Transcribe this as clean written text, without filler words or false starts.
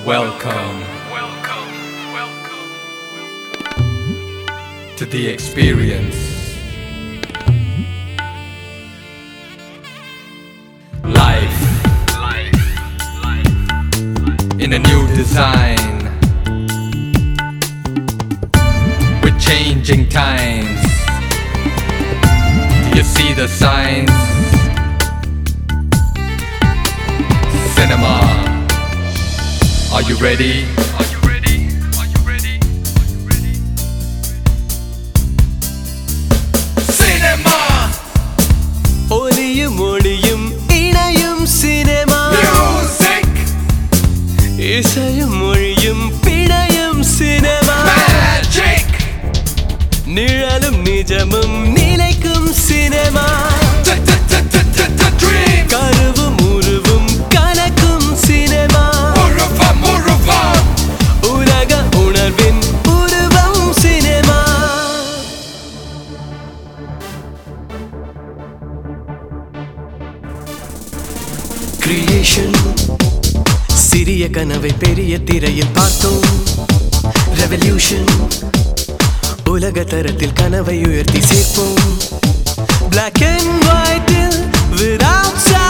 Welcome to the experience. Life in a new design, with changing times. Do you see the signs? Cinema. Are you ready? Are you ready? Are you ready? Are you ready? Cinema. ஒலியும் ஒளியும் இணையும் cinema. Music. இசையும் மொழியும் பிணையும் cinema. Magic. நிழலும் நிஜமும் நிலைக்கும் cinema. Dream. கருவும் உருவும் கலக்கும் cinema. உலக உணர்வின் உருவம் சினிமா. கிரியேஷன், சிறிய கனவை பெரிய திரையில் பார்த்தோம். ரெவல்யூஷன், உலக தரத்தில் கனவை உயர்த்தி சேர்ப்போம். Black and white without sound.